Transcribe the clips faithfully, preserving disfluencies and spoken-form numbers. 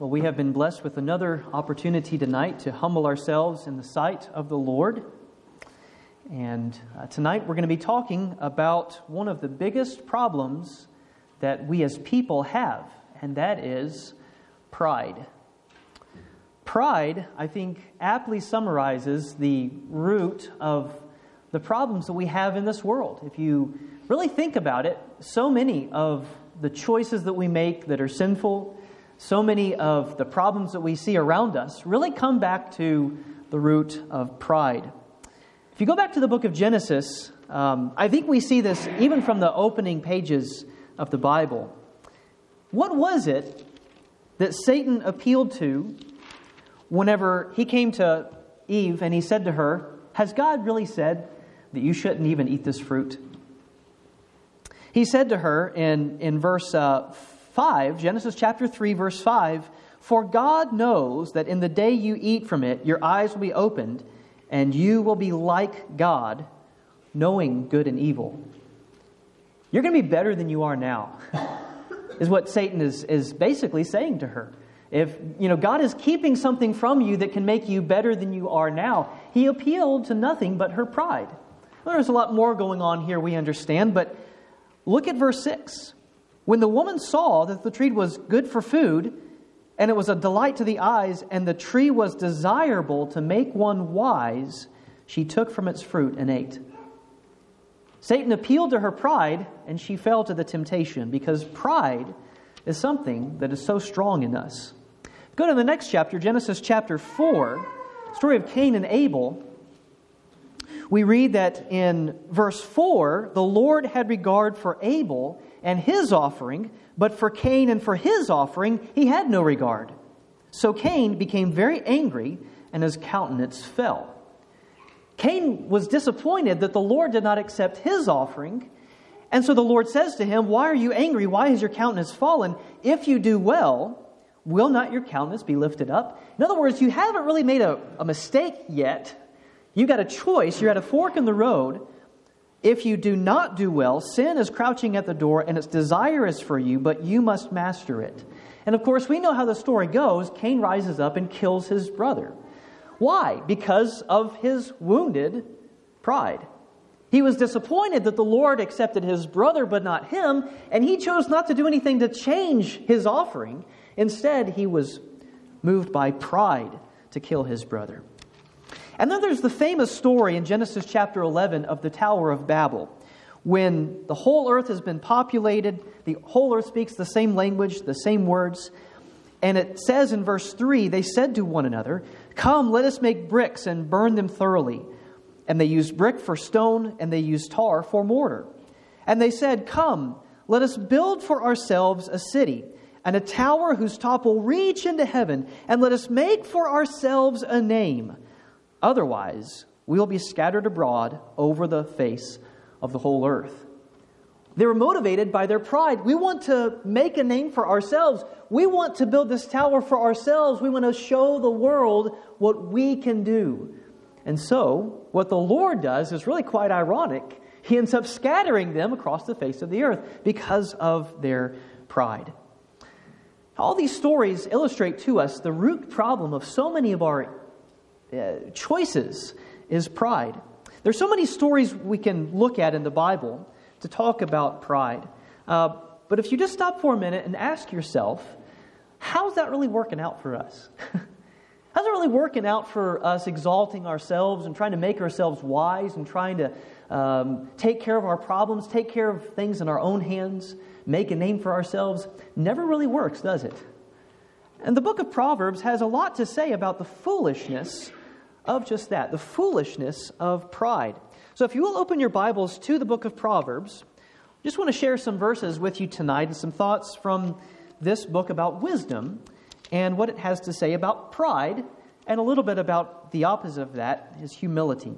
Well, we have been blessed with another opportunity tonight to humble ourselves in the sight of the Lord. And uh, tonight we're going to be talking about one of the biggest problems that we as people have, and that is pride. Pride, I think, aptly summarizes the root of the problems that we have in this world. If you really think about it, so many of the choices that we make that are sinful, so many of the problems that we see around us really come back to the root of pride. If you go back to the book of Genesis, um, I think we see this even from the opening pages of the Bible. What was it that Satan appealed to whenever he came to Eve and he said to her, "Has God really said that you shouldn't even eat this fruit?" He said to her in, in verse uh, five, Genesis chapter three, verse five, "For God knows that in the day you eat from it, your eyes will be opened, and you will be like God, knowing good and evil." You're going to be better than you are now, is what Satan is, is basically saying to her. If you know God is keeping something from you that can make you better than you are now, he appealed to nothing but her pride. Well, there's a lot more going on here, we understand, but look at verse six. "When the woman saw that the tree was good for food, and it was a delight to the eyes, and the tree was desirable to make one wise, she took from its fruit and ate." Satan appealed to her pride, and she fell to the temptation, because pride is something that is so strong in us. Go to the next chapter, Genesis chapter four, story of Cain and Abel. We read that in verse four, "The Lord had regard for Abel and his offering, but for Cain and for his offering he had no regard. So Cain became very angry, and his countenance fell." Cain was disappointed that the Lord did not accept his offering. And so the Lord says to him, "Why are you angry? Why has your countenance fallen? If you do well, will not your countenance be lifted up?" In other words, you haven't really made a, a mistake yet. You got a choice. You're at a fork in the road. If you do not do well, sin is crouching at the door, and its desire is for you, but you must master it. And of course, we know how the story goes. Cain rises up and kills his brother. Why? Because of his wounded pride. He was disappointed that the Lord accepted his brother, but not him, and he chose not to do anything to change his offering. Instead, he was moved by pride to kill his brother. And then there's the famous story in Genesis chapter eleven of the Tower of Babel. When the whole earth has been populated, the whole earth speaks the same language, the same words. And it says in verse three, "They said to one another, 'Come, let us make bricks and burn them thoroughly.' And they used brick for stone, and they used tar for mortar. And they said, 'Come, let us build for ourselves a city, and a tower whose top will reach into heaven, and let us make for ourselves a name. Otherwise, we will be scattered abroad over the face of the whole earth.'" They were motivated by their pride. We want to make a name for ourselves. We want to build this tower for ourselves. We want to show the world what we can do. And so, what the Lord does is really quite ironic. He ends up scattering them across the face of the earth because of their pride. All these stories illustrate to us the root problem of so many of our uh, choices is pride. There's so many stories we can look at in the Bible to talk about pride. Uh, but if you just stop for a minute and ask yourself, how's that really working out for us? How's it really working out for us exalting ourselves and trying to make ourselves wise and trying to um, take care of our problems, take care of things in our own hands, make a name for ourselves? Never really works, does it? And the book of Proverbs has a lot to say about the foolishness of just that, the foolishness of pride. So if you will open your Bibles to the book of Proverbs, I just want to share some verses with you tonight and some thoughts from this book about wisdom and what it has to say about pride, and a little bit about the opposite of that, is humility.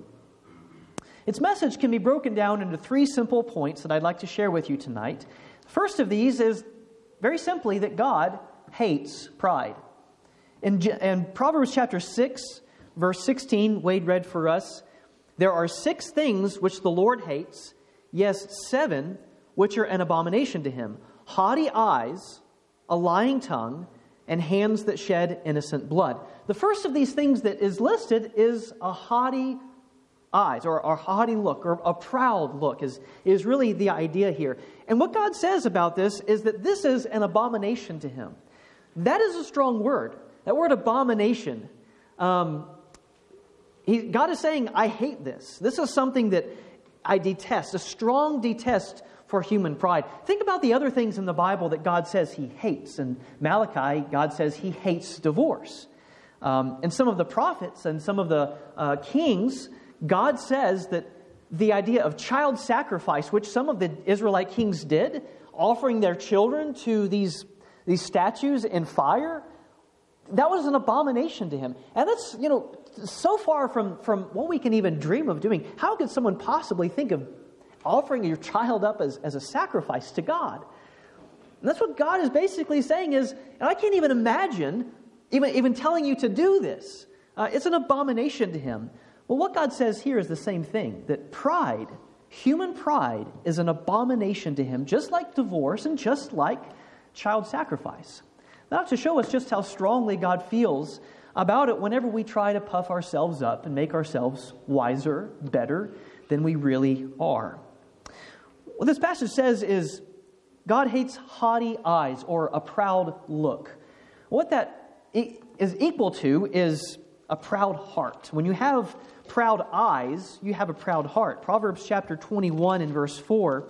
Its message can be broken down into three simple points that I'd like to share with you tonight. First of these is very simply that God hates pride. In, in Proverbs chapter six, verse sixteen, Wade read for us, "There are six things which the Lord hates, yes, seven which are an abomination to him: haughty eyes, a lying tongue, and hands that shed innocent blood. The first of these things that is listed is a haughty eyes, or a haughty look, or a proud look is, is really the idea here. And what God says about this is that this is an abomination to him. That is a strong word. That word abomination. Um, he, God is saying, I hate this. This is something that I detest, a strong detest for human pride. Think about the other things in the Bible that God says he hates. In Malachi, God says he hates divorce. Um, and some of the prophets and some of the uh, kings, God says that the idea of child sacrifice, which some of the Israelite kings did, offering their children to these, these statues in fire, that was an abomination to him. And that's, you know, so far from, from what we can even dream of doing. How could someone possibly think of offering your child up as, as a sacrifice to God? And that's what God is basically saying is, and I can't even imagine even, even telling you to do this. Uh, it's an abomination to him. Well, what God says here is the same thing, that pride, human pride, is an abomination to him, just like divorce and just like child sacrifice. Not to show us just how strongly God feels about it whenever we try to puff ourselves up and make ourselves wiser, better than we really are. What this passage says is God hates haughty eyes or a proud look. What that is equal to is a proud heart. When you have proud eyes, you have a proud heart. Proverbs chapter twenty-one and verse four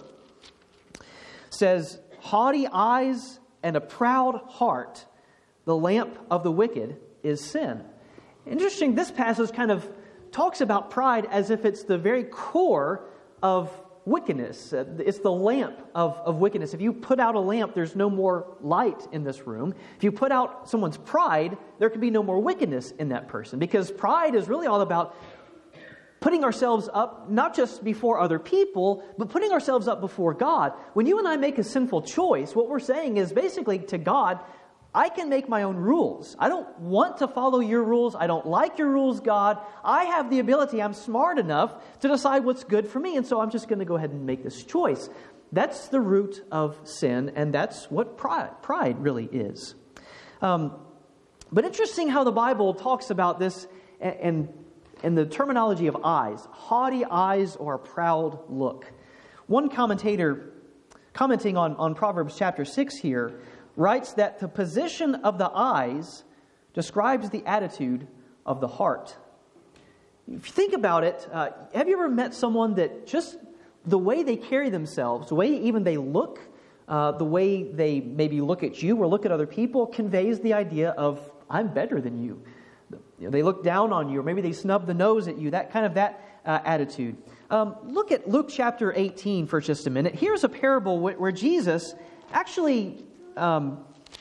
says, haughty eyes and a proud heart, the lamp of the wicked is sin. Interesting, this passage kind of talks about pride as if it's the very core of wickedness. It's the lamp of, of wickedness. If you put out a lamp, there's no more light in this room. If you put out someone's pride, there can be no more wickedness in that person, because pride is really all about putting ourselves up, not just before other people, but putting ourselves up before God. When you and I make a sinful choice, what we're saying is basically to God, I can make my own rules. I don't want to follow your rules. I don't like your rules, God. I have the ability, I'm smart enough to decide what's good for me, and so I'm just going to go ahead and make this choice. That's the root of sin, and that's what pride, pride really is. Um, but interesting how the Bible talks about this and, and and the terminology of eyes, haughty eyes or a proud look. One commentator commenting on, on Proverbs chapter six here writes that the position of the eyes describes the attitude of the heart. If you think about it, uh, have you ever met someone that just the way they carry themselves, the way even they look, uh, the way they maybe look at you or look at other people conveys the idea of, I'm better than you. You know, they look down on you, or maybe they snub the nose at you, that kind of that uh, attitude. Um, look at Luke chapter eighteen for just a minute. Here's a parable wh- where Jesus actually um,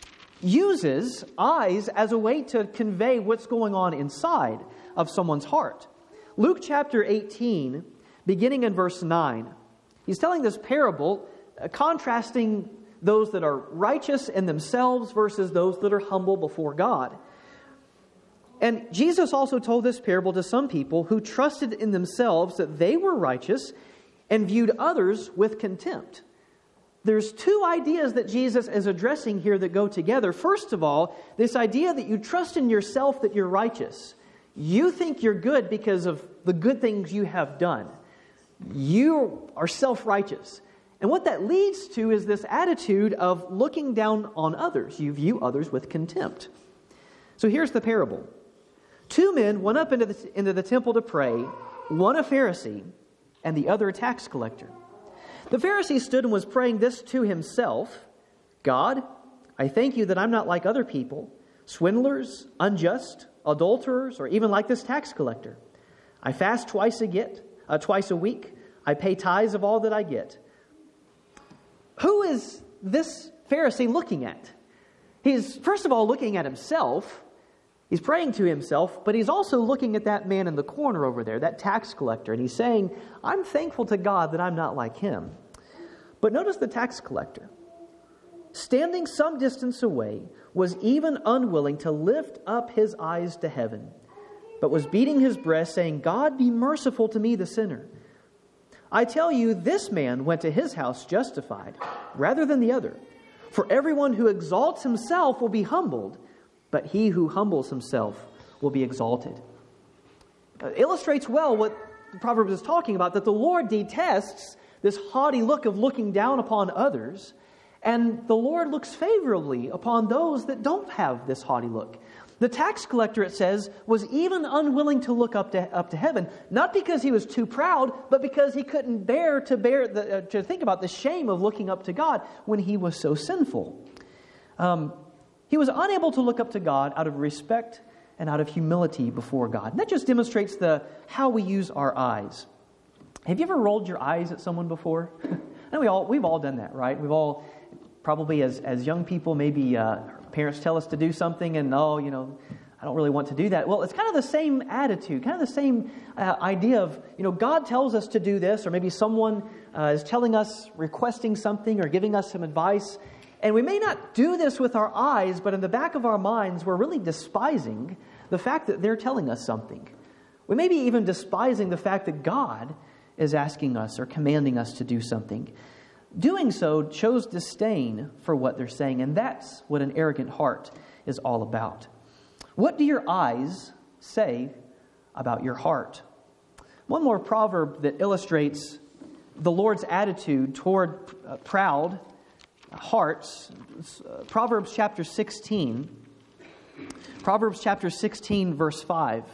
uses eyes as a way to convey what's going on inside of someone's heart. Luke chapter eighteen, beginning in verse nine, he's telling this parable, uh, contrasting those that are righteous in themselves versus those that are humble before God. And Jesus also told this parable to some people who trusted in themselves that they were righteous and viewed others with contempt. There's two ideas that Jesus is addressing here that go together. First of all, this idea that you trust in yourself that you're righteous. You think you're good because of the good things you have done. You are self-righteous. And what that leads to is this attitude of looking down on others. You view others with contempt. So here's the parable. Two men went up into the, into the temple to pray, one a Pharisee and the other a tax collector. The Pharisee stood and was praying this to himself, God, I thank you that I'm not like other people, swindlers, unjust, adulterers, or even like this tax collector. I fast twice a get, uh, twice a week. I pay tithes of all that I get. Who is this Pharisee looking at? He's, first of all, looking at himself. He's praying to himself, but he's also looking at that man in the corner over there, that tax collector, and he's saying, I'm thankful to God that I'm not like him. But notice the tax collector, standing some distance away, was even unwilling to lift up his eyes to heaven, but was beating his breast, saying, God, be merciful to me, the sinner. I tell you, this man went to his house justified, rather than the other. For everyone who exalts himself will be humbled, but he who humbles himself will be exalted. It illustrates well what the Proverbs is talking about, that the Lord detests this haughty look of looking down upon others, and the Lord looks favorably upon those that don't have this haughty look. The tax collector, it says, was even unwilling to look up to up to heaven, not because he was too proud, but because he couldn't bear to bear the, uh, to think about the shame of looking up to God when he was so sinful. Um, he was unable to look up to God out of respect and out of humility before God. And that just demonstrates the how we use our eyes. Have you ever rolled your eyes at someone before? And we all we've all done that, right? We've all probably as as young people, maybe uh, parents tell us to do something, and oh, you know, I don't really want to do that. Well, it's kind of the same attitude, kind of the same uh, idea of, you know, God tells us to do this, or maybe someone uh, is telling us, requesting something, or giving us some advice, and we may not do this with our eyes, but in the back of our minds, we're really despising the fact that they're telling us something. We may be even despising the fact that God is asking us or commanding us to do something. Doing so shows disdain for what they're saying, and that's what an arrogant heart is all about. What do your eyes say about your heart? One more proverb that illustrates the Lord's attitude toward uh, proud hearts. Uh, Proverbs chapter sixteen. Proverbs chapter sixteen, verse five.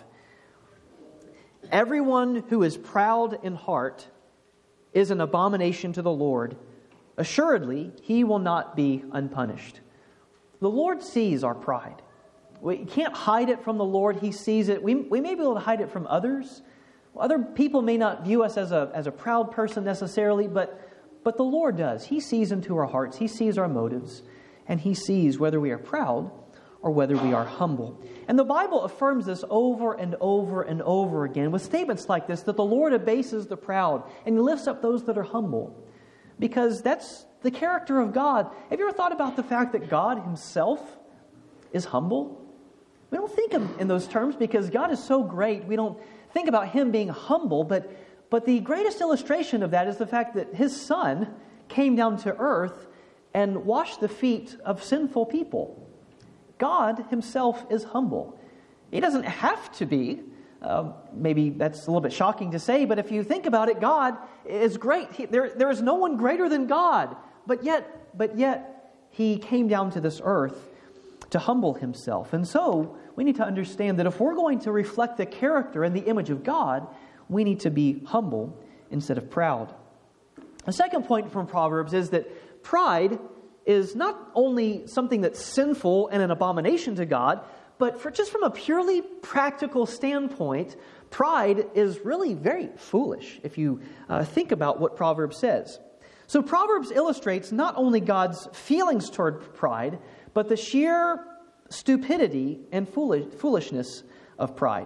Everyone who is proud in heart is an abomination to the Lord. Assuredly, he will not be unpunished. The Lord sees our pride. We can't hide it from the Lord. He sees it. We, we may be able to hide it from others. Other people may not view us as a, as a proud person necessarily, but, but the Lord does. He sees into our hearts. He sees our motives. And He sees whether we are proud or whether we are humble. And the Bible affirms this over and over and over again with statements like this, that the Lord abases the proud and He lifts up those that are humble. Because that's the character of God. Have you ever thought about the fact that God Himself is humble? We don't think of in those terms because God is so great. We don't think about Him being humble. But, but the greatest illustration of that is the fact that His Son came down to earth and washed the feet of sinful people. God Himself is humble. He doesn't have to be. Uh, maybe that's a little bit shocking to say, but if you think about it, God is great. He, there, there is no one greater than God. But yet, but yet, He came down to this earth to humble Himself. And so, we need to understand that if we're going to reflect the character and the image of God, we need to be humble instead of proud. The second point from Proverbs is that pride is not only something that's sinful and an abomination to God, but for just from a purely practical standpoint, pride is really very foolish if you uh, think about what Proverbs says. So Proverbs illustrates not only God's feelings toward pride, but the sheer stupidity and foolish, foolishness of pride.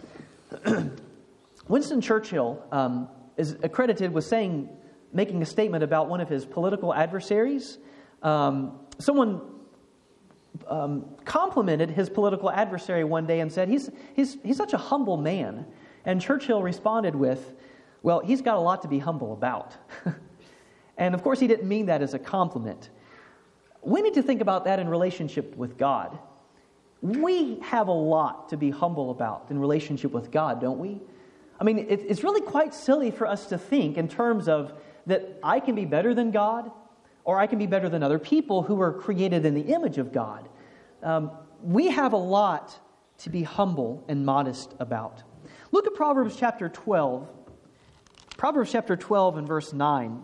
Winston Churchill um, is accredited with saying, making a statement about one of his political adversaries. Um, someone um, complimented his political adversary one day and said, he's, he's, he's such a humble man. And Churchill responded with, well, he's got a lot to be humble about. And of course, he didn't mean that as a compliment. We need to think about that in relationship with God. We have a lot to be humble about in relationship with God, don't we? I mean, it, it's really quite silly for us to think in terms of that I can be better than God, or I can be better than other people who are created in the image of God. Um, we have a lot to be humble and modest about. Look at Proverbs chapter twelve. Proverbs chapter twelve and verse nine.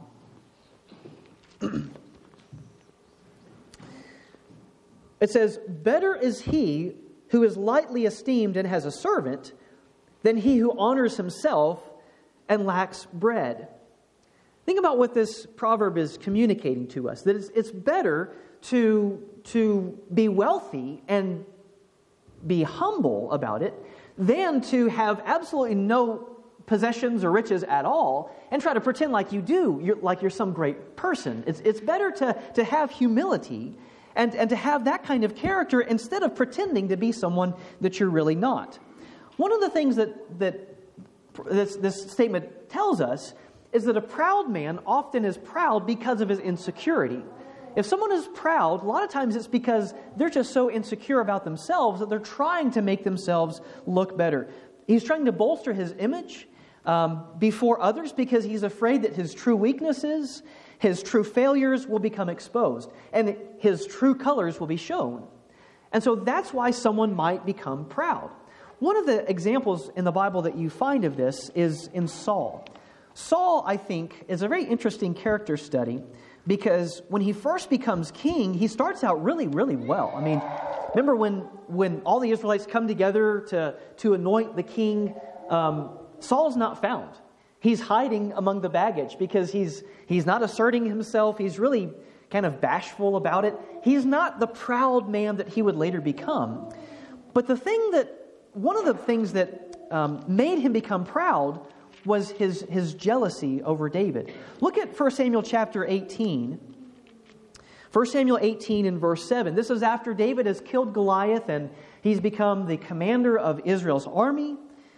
It says, better is he who is lightly esteemed and has a servant than he who honors himself and lacks bread. Think about what this proverb is communicating to us. That it's, it's better to, to be wealthy and be humble about it than to have absolutely no possessions or riches at all and try to pretend like you do, you're, like you're some great person. It's, it's better to, to have humility and, and to have that kind of character instead of pretending to be someone that you're really not. One of the things that, that this, this statement tells us is that a proud man often is proud because of his insecurity. if someone is proud, a lot of times it's because they're just so insecure about themselves that they're trying to make themselves look better. He's trying to bolster his image um, before others because he's afraid that his true weaknesses, his true failures will become exposed, and his true colors will be shown. And so that's why someone might become proud. One of the examples in the Bible that you find of this is in Saul. Saul, I think, is a very interesting character study because when he first becomes king, he starts out really, really well. I mean, remember when, when all the Israelites come together to, to anoint the king, um, Saul's not found. He's hiding among the baggage because he's he's not asserting himself. He's really kind of bashful about it. He's not the proud man that he would later become. But the thing that, one of the things that um, made him become proud was his, his jealousy over David. Look at First Samuel chapter eighteen. First Samuel eighteen and verse seven. This is after David has killed Goliath and he's become the commander of Israel's army.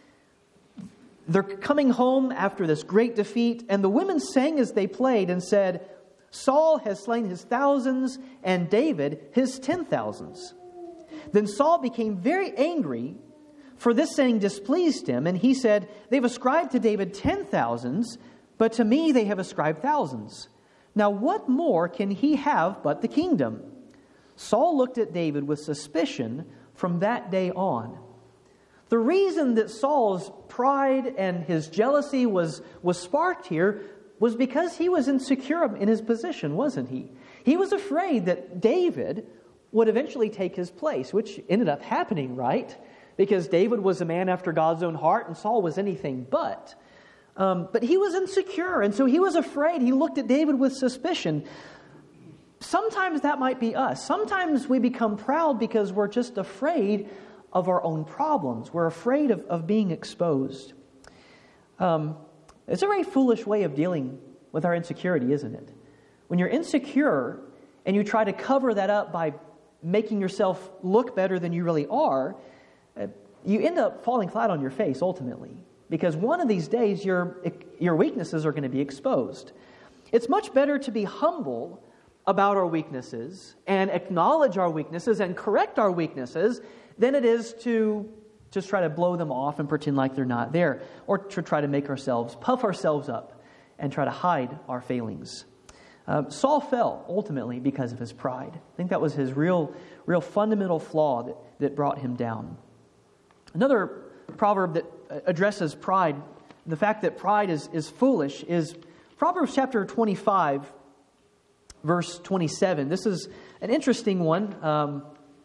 They're coming home after this great defeat, and the women sang as they played and said, Saul has slain his thousands and David his ten thousands. Then Saul became very angry, for this saying displeased him, and he said, they've ascribed to David ten thousands, but to me they have ascribed thousands. Now what more can he have but the kingdom? Saul looked at David with suspicion from that day on. The reason that Saul's pride and his jealousy was, was sparked here was because he was insecure in his position, wasn't he? He was afraid that David would eventually take his place, which ended up happening, right? Because David was a man after God's own heart and Saul was anything but. Um, but he was insecure, and so he was afraid. He looked at David with suspicion. Sometimes that might be us. Sometimes we become proud because we're just afraid of our own problems. We're afraid of, of being exposed. Um, it's a very foolish way of dealing with our insecurity, isn't it? When you're insecure and you try to cover that up by making yourself look better than you really are, uh, you end up falling flat on your face ultimately. Because one of these days your, your weaknesses are going to be exposed. It's much better to be humble about our weaknesses and acknowledge our weaknesses and correct our weaknesses than it is to just try to blow them off and pretend like they're not there, or to try to make ourselves, puff ourselves up and try to hide our failings. Uh, Saul fell ultimately because of his pride. I think that was his real, real fundamental flaw that, that brought him down. Another proverb that addresses pride, the fact that pride is, is foolish, is Proverbs chapter twenty-five, verse twenty-seven. This is an interesting one. Um,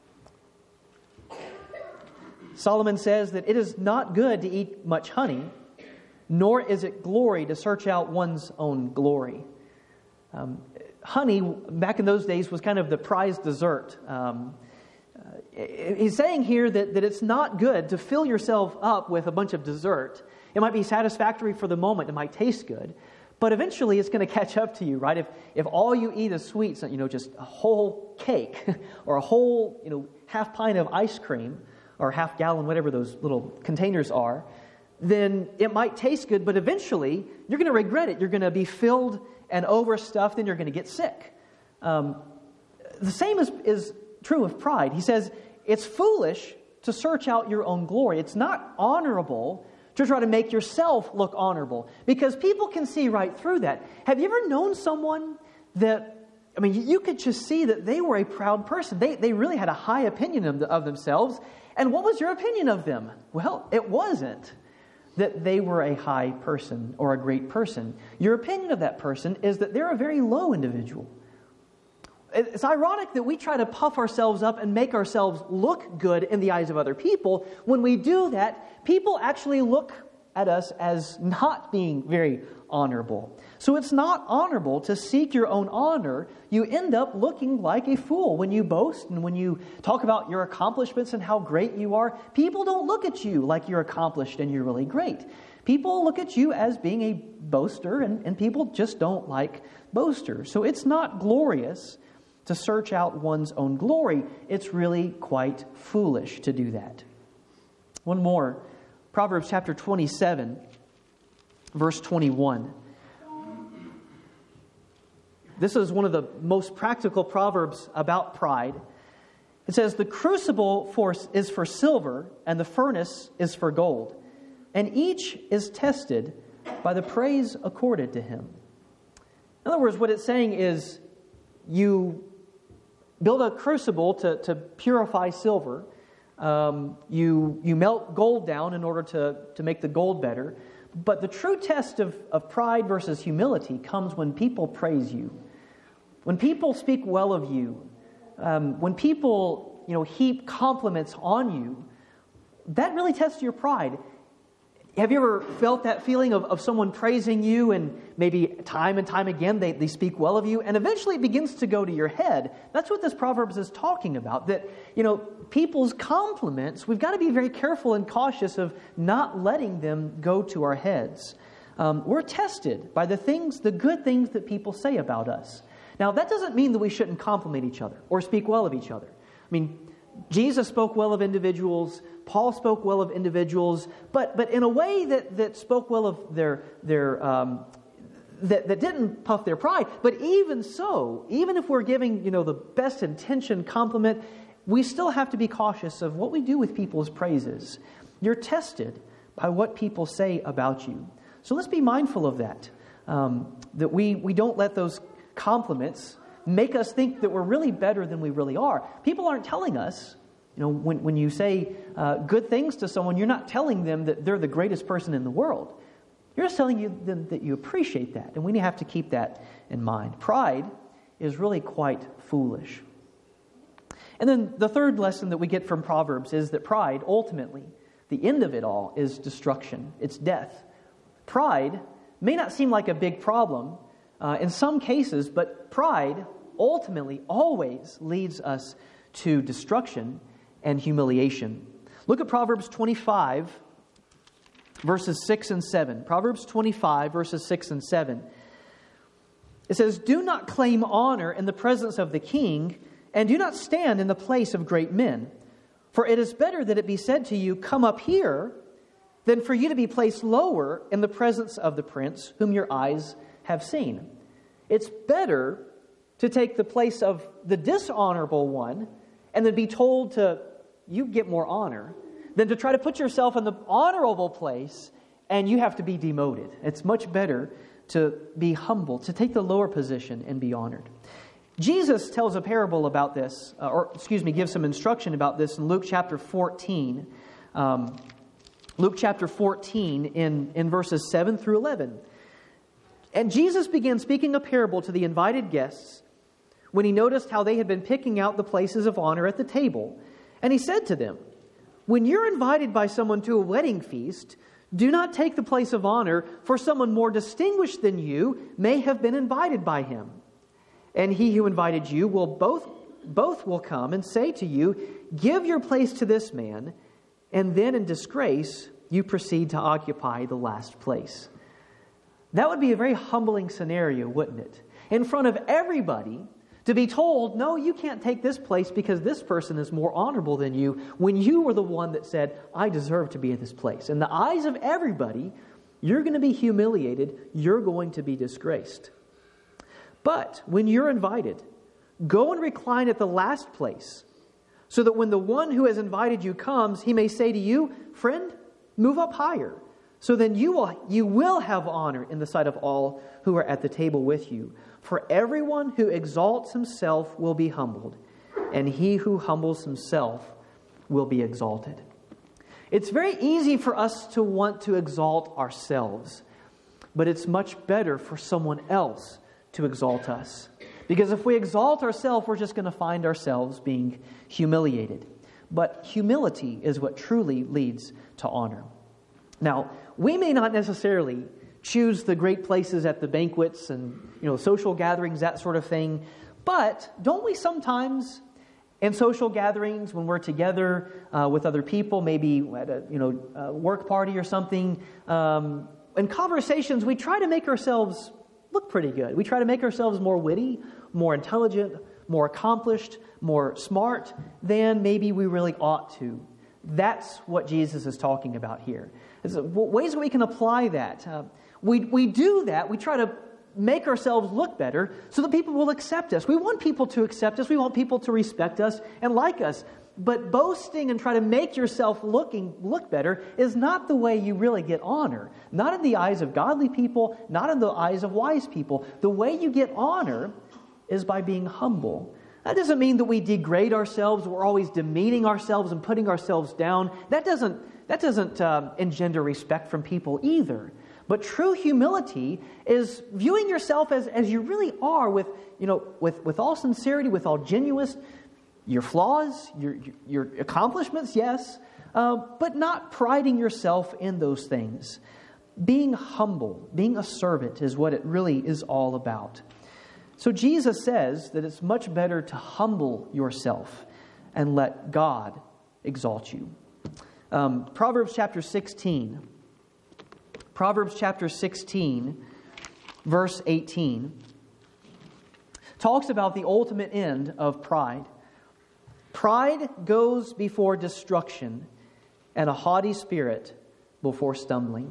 Solomon says that it is not good to eat much honey, nor is it glory to search out one's own glory. Um, honey, back in those days, was kind of the prized dessert. Um, uh, he's saying here that, that it's not good to fill yourself up with a bunch of dessert. It might be satisfactory for the moment. It might taste good. But eventually it's going to catch up to you, right? If if all you eat is sweets, you know, just a whole cake or a whole, you know, half pint of ice cream, or half gallon, whatever those little containers are, then it might taste good, but eventually you're going to regret it. You're going to be filled and overstuffed, and you're going to get sick. Um, the same is, is true of pride. He says it's foolish to search out your own glory. It's not honorable to try to make yourself look honorable, because people can see right through that. Have you ever known someone that, I mean, you could just see that they were a proud person. They, they really had a high opinion of, of themselves. And what was your opinion of them? Well, it wasn't that they were a high person or a great person. Your opinion of that person is that they're a very low individual. It's ironic that we try to puff ourselves up and make ourselves look good in the eyes of other people. When we do that, people actually look at us as not being very honorable. So it's not honorable to seek your own honor. You end up looking like a fool when you boast and when you talk about your accomplishments and how great you are. People don't look at you like you're accomplished and you're really great. People look at you as being a boaster, and, and people just don't like boasters. So it's not glorious to search out one's own glory. It's really quite foolish to do that. One more. Proverbs chapter twenty-seven, verse twenty-one. This is one of the most practical proverbs about pride. It says, the crucible for, is for silver, and the furnace is for gold, and each is tested by the praise accorded to him. In other words, what it's saying is, you build a crucible to, to purify silver. Um, you, you melt gold down in order to, to make the gold better. But the true test of, of pride versus humility comes when people praise you. When people speak well of you. Um, when people, you know, heap compliments on you. That really tests your pride. Have you ever felt that feeling of, of someone praising you, and maybe time and time again they, they speak well of you, and eventually it begins to go to your head? That's what this Proverbs is talking about. That, you know, people's compliments, we've got to be very careful and cautious of not letting them go to our heads. Um, we're tested by the things, the good things that people say about us. Now, that doesn't mean that we shouldn't compliment each other or speak well of each other. I mean, Jesus spoke well of individuals. Paul spoke well of individuals, but but in a way that, that spoke well of their their um, that that didn't puff their pride. But even so, even if we're giving, you know, the best intentioned compliment, we still have to be cautious of what we do with people's praises. You're tested by what people say about you. So let's be mindful of that. Um, that we we don't let those compliments make us think that we're really better than we really are. People aren't telling us. You know, when, when you say uh, good things to someone, you're not telling them that they're the greatest person in the world. You're just telling you them that you appreciate that. And we have to keep that in mind. Pride is really quite foolish. And then the third lesson that we get from Proverbs is that pride, ultimately, the end of it all is destruction. It's death. Pride may not seem like a big problem uh, in some cases, but pride ultimately always leads us to destruction and humiliation. Look at Proverbs twenty-five, verses six and seven. Proverbs twenty-five, verses six and seven. It says, do not claim honor in the presence of the king, and do not stand in the place of great men. For it is better that it be said to you, come up here, than for you to be placed lower in the presence of the prince, whom your eyes have seen. It's better to take the place of the dishonorable one, and then be told to, you get more honor, than to try to put yourself in the honorable place and you have to be demoted. It's much better to be humble, to take the lower position and be honored. Jesus tells a parable about this, uh, or excuse me, gives some instruction about this in Luke chapter fourteen. Um, Luke chapter fourteen in, in verses seven through eleven. And Jesus began speaking a parable to the invited guests when he noticed how they had been picking out the places of honor at the table. And he said to them, when you're invited by someone to a wedding feast, do not take the place of honor, for someone more distinguished than you may have been invited by him. And he who invited you will both, both will come and say to you, give your place to this man, and then in disgrace you proceed to occupy the last place. That would be a very humbling scenario, wouldn't it? In front of everybody, to be told, no, you can't take this place because this person is more honorable than you, when you were the one that said, I deserve to be in this place. In the eyes of everybody, you're going to be humiliated. You're going to be disgraced. But when you're invited, go and recline at the last place, so that when the one who has invited you comes, he may say to you, friend, move up higher. So then you will, you will have honor in the sight of all who are at the table with you. For everyone who exalts himself will be humbled, and he who humbles himself will be exalted. It's very easy for us to want to exalt ourselves, but it's much better for someone else to exalt us. Because if we exalt ourselves, we're just going to find ourselves being humiliated. But humility is what truly leads to honor. Now, we may not necessarily choose the great places at the banquets and, you know, social gatherings, that sort of thing. But don't we sometimes, in social gatherings, when we're together uh, with other people, maybe at a, you know, a work party or something, um, in conversations, we try to make ourselves look pretty good. We try to make ourselves more witty, more intelligent, more accomplished, more smart than maybe we really ought to. That's what Jesus is talking about here. It's ways that we can apply that. Uh, we we do that. We try to make ourselves look better so that people will accept us. We want people to accept us. We want people to respect us and like us. But boasting and try to make yourself looking look better is not the way you really get honor. Not in the eyes of godly people, not in the eyes of wise people. The way you get honor is by being humble. That doesn't mean that we degrade ourselves. We're always demeaning ourselves and putting ourselves down. That doesn't, that doesn't uh, engender respect from people either. But true humility is viewing yourself as, as you really are with, you know, with, with all sincerity, with all genuineness, your flaws, your, your accomplishments, yes, uh, but not priding yourself in those things. Being humble, being a servant is what it really is all about. So Jesus says that it's much better to humble yourself and let God exalt you. Um, Proverbs chapter sixteen. Proverbs chapter sixteen, verse eighteen, talks about the ultimate end of pride. Pride goes before destruction, and a haughty spirit before stumbling.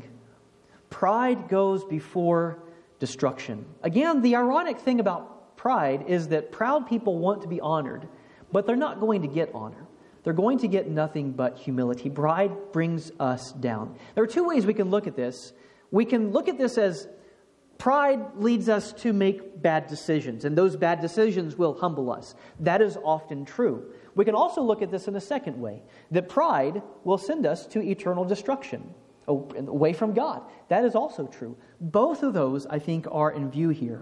Pride goes before destruction. Again, the ironic thing about pride is that proud people want to be honored, but they're not going to get honor. They're going to get nothing but humility. Pride brings us down. There are two ways we can look at this. We can look at this as pride leads us to make bad decisions, and those bad decisions will humble us. That is often true. We can also look at this in a second way, that pride will send us to eternal destruction, away from God. That is also true. Both of those, I think, are in view here.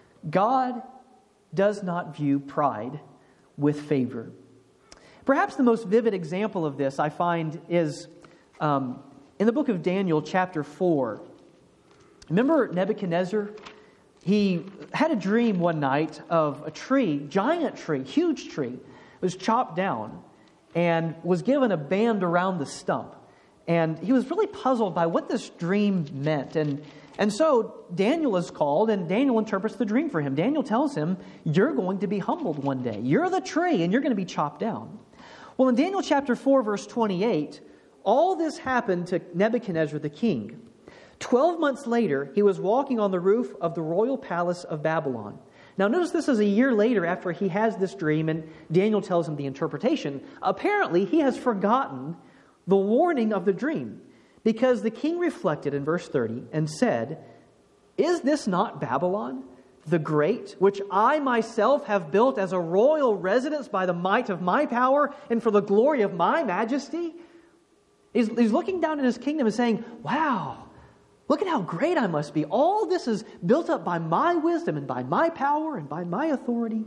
God does not view pride with favor. Perhaps the most vivid example of this I find is um, in the book of Daniel, chapter four. Remember Nebuchadnezzar? He had a dream one night of a tree, giant tree, huge tree. It was chopped down and was given a band around the stump. And he was really puzzled by what this dream meant. And, and so Daniel is called, and Daniel interprets the dream for him. Daniel tells him, you're going to be humbled one day. You're the tree, and you're going to be chopped down. Well, in Daniel chapter four, verse twenty-eight, all this happened to Nebuchadnezzar the king. Twelve months later, he was walking on the roof of the royal palace of Babylon. Now, notice this is a year later after he has this dream, and Daniel tells him the interpretation. Apparently, he has forgotten the warning of the dream, because the king reflected in verse thirty and said, is this not Babylon, the great, which I myself have built as a royal residence by the might of my power and for the glory of my majesty? He's, he's looking down in his kingdom and saying, wow, look at how great I must be. All this is built up by my wisdom and by my power and by my authority.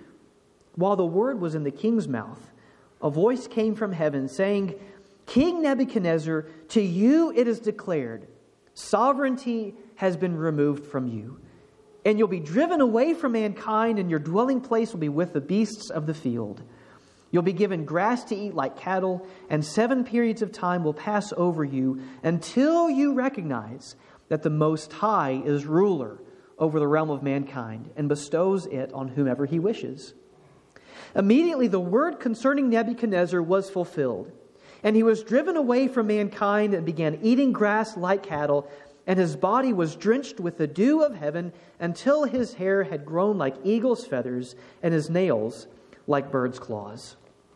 While the word was in the king's mouth, a voice came from heaven saying, King Nebuchadnezzar, to you it is declared, sovereignty has been removed from you, and you'll be driven away from mankind, and your dwelling place will be with the beasts of the field. You'll be given grass to eat like cattle, and seven periods of time will pass over you until you recognize that the Most High is ruler over the realm of mankind and bestows it on whomever he wishes. Immediately the word concerning Nebuchadnezzar was fulfilled, and he was driven away from mankind and began eating grass like cattle, and his body was drenched with the dew of heaven until his hair had grown like eagle's feathers and his nails like bird's claws.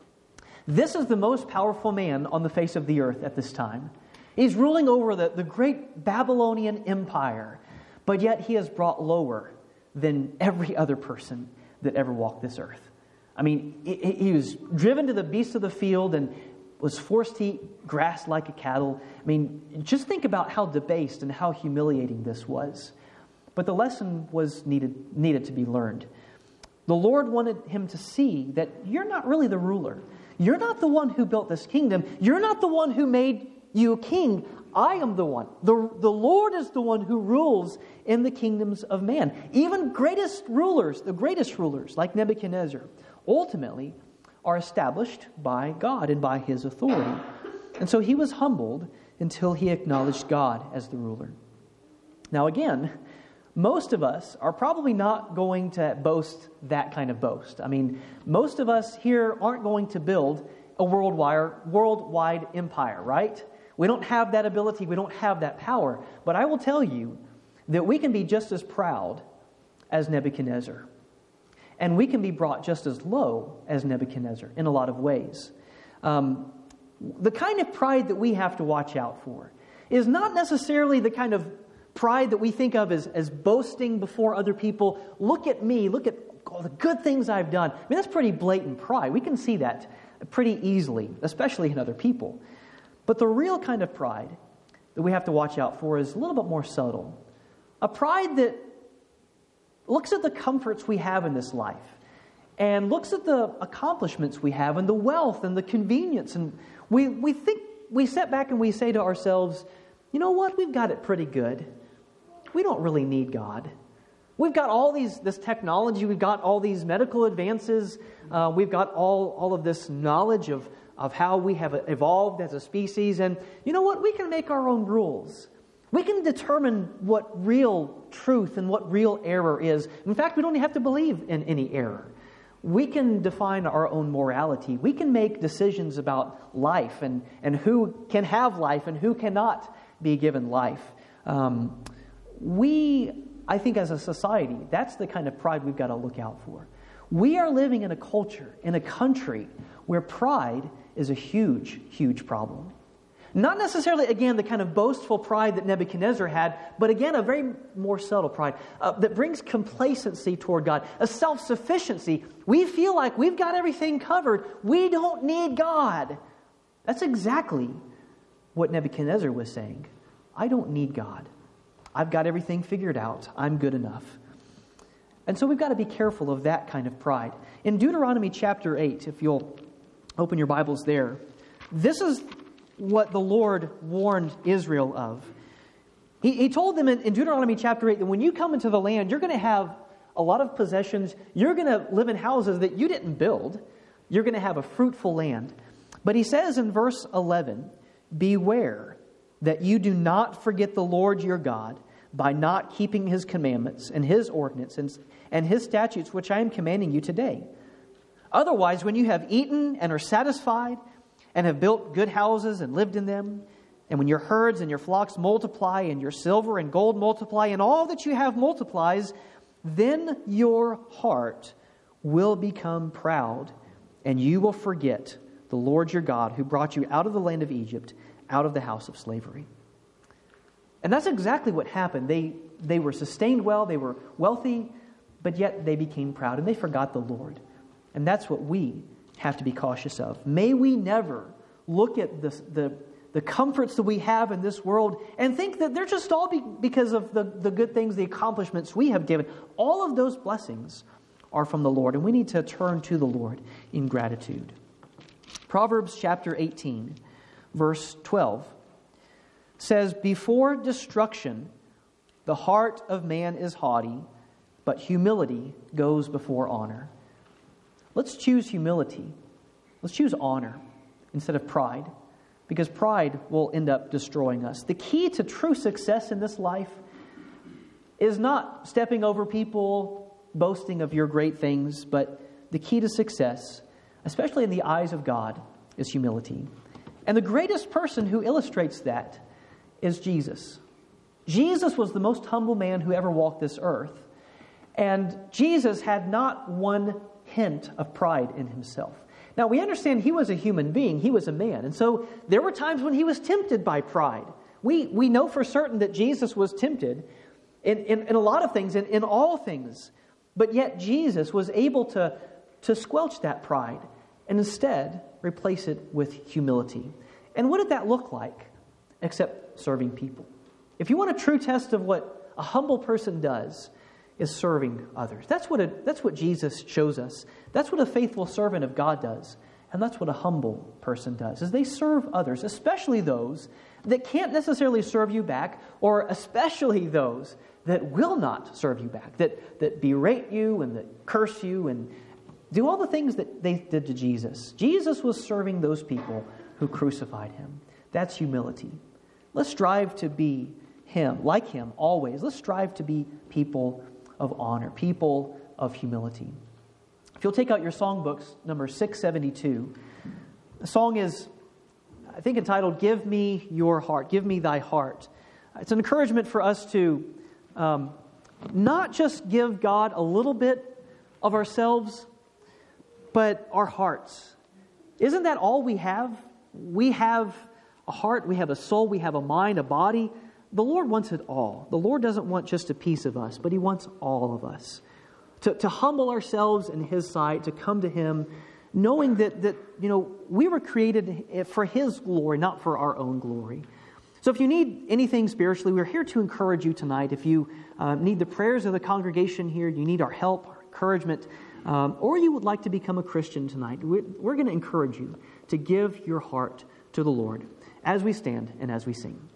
This is the most powerful man on the face of the earth at this time. He's ruling over the, the great Babylonian empire, but yet he is brought lower than every other person that ever walked this earth. I mean, he, he was driven to the beasts of the field and was forced to eat grass like a cattle. I mean, just think about how debased and how humiliating this was. But the lesson was needed, needed to be learned. The Lord wanted him to see that you're not really the ruler. You're not the one who built this kingdom. You're not the one who made you king. I am the one. The, the Lord is the one who rules in the kingdoms of man. Even greatest rulers, the greatest rulers, like Nebuchadnezzar, ultimately are established by God and by his authority. And so he was humbled until he acknowledged God as the ruler. Now again, most of us are probably not going to boast that kind of boast. I mean, most of us here aren't going to build a worldwide, worldwide empire, right? We don't have that ability. We don't have that power. But I will tell you that we can be just as proud as Nebuchadnezzar. And we can be brought just as low as Nebuchadnezzar in a lot of ways. Um, the kind of pride that we have to watch out for is not necessarily the kind of pride that we think of as, as boasting before other people. Look at me, look at all the good things I've done. I mean, that's pretty blatant pride. We can see that pretty easily, especially in other people. But the real kind of pride that we have to watch out for is a little bit more subtle. A pride that looks at the comforts we have in this life and looks at the accomplishments we have and the wealth and the convenience. And we, we think, we sit back and we say to ourselves, you know what, we've got it pretty good. We don't really need God. We've got all these this technology, we've got all these medical advances, uh, we've got all, all of this knowledge of, of how we have evolved as a species, and you know what, we can make our own rules. We can determine what real truth and what real error is. In fact, we don't even have to believe in any error. We can define our own morality. We can make decisions about life and, and who can have life and who cannot be given life. Um, we, I think as a society, that's the kind of pride we've got to look out for. We are living in a culture, in a country, where pride is a huge, huge problem. Not necessarily, again, the kind of boastful pride that Nebuchadnezzar had, but again, a very more subtle pride uh, that brings complacency toward God, a self-sufficiency. We feel like we've got everything covered. We don't need God. That's exactly what Nebuchadnezzar was saying. I don't need God. I've got everything figured out. I'm good enough. And so we've got to be careful of that kind of pride. In Deuteronomy chapter eight, if you'll open your Bibles there, this is what the Lord warned Israel of. He, he told them in, in Deuteronomy chapter eight that when you come into the land, you're going to have a lot of possessions. You're going to live in houses that you didn't build. You're going to have a fruitful land. But he says in verse eleven, beware that you do not forget the Lord your God by not keeping his commandments and his ordinances and his statutes, which I am commanding you today. Otherwise, when you have eaten and are satisfied and have built good houses and lived in them, and when your herds and your flocks multiply and your silver and gold multiply and all that you have multiplies, then your heart will become proud and you will forget the Lord your God who brought you out of the land of Egypt, out of the house of slavery. And that's exactly what happened. They, they were sustained well, they were wealthy, but yet they became proud and they forgot the Lord. And that's what we have to be cautious of. May we never look at this, the, the comforts that we have in this world and think that they're just all be, because of the, the good things, the accomplishments we have given. All of those blessings are from the Lord, and we need to turn to the Lord in gratitude. Proverbs chapter eighteen, verse twelve says, before destruction, the heart of man is haughty, but humility goes before honor. Let's choose humility. Let's choose honor instead of pride, because pride will end up destroying us. The key to true success in this life is not stepping over people, boasting of your great things, but the key to success, especially in the eyes of God, is humility. And the greatest person who illustrates that is Jesus. Jesus was the most humble man who ever walked this earth. And Jesus had not one hint of pride in himself. Now, we understand he was a human being. He was a man. And so there were times when he was tempted by pride. We we know for certain that Jesus was tempted in, in, in a lot of things, in, in all things. But yet Jesus was able to, to squelch that pride and instead replace it with humility. And what did that look like except serving people? If you want a true test of what a humble person does, is serving others. That's what a, that's what Jesus shows us. That's what a faithful servant of God does. And that's what a humble person does, is they serve others, especially those that can't necessarily serve you back, or especially those that will not serve you back, that, that berate you and that curse you and do all the things that they did to Jesus. Jesus was serving those people who crucified him. That's humility. Let's strive to be him, like him, always. Let's strive to be people of honor, people of humility. If you'll take out your songbooks, number six seventy-two, the song is, I think, entitled, Give Me Your Heart, Give Me Thy Heart. It's an encouragement for us to um, not just give God a little bit of ourselves, but our hearts. Isn't that all we have? We have a heart, we have a soul, we have a mind, a body. The Lord wants it all. The Lord doesn't want just a piece of us, but He wants all of us. To, to humble ourselves in His sight, to come to Him, knowing that, that you know we were created for His glory, not for our own glory. So if you need anything spiritually, we're here to encourage you tonight. If you uh, need the prayers of the congregation here, you need our help, our encouragement, um, or you would like to become a Christian tonight, we're, we're going to encourage you to give your heart to the Lord as we stand and as we sing.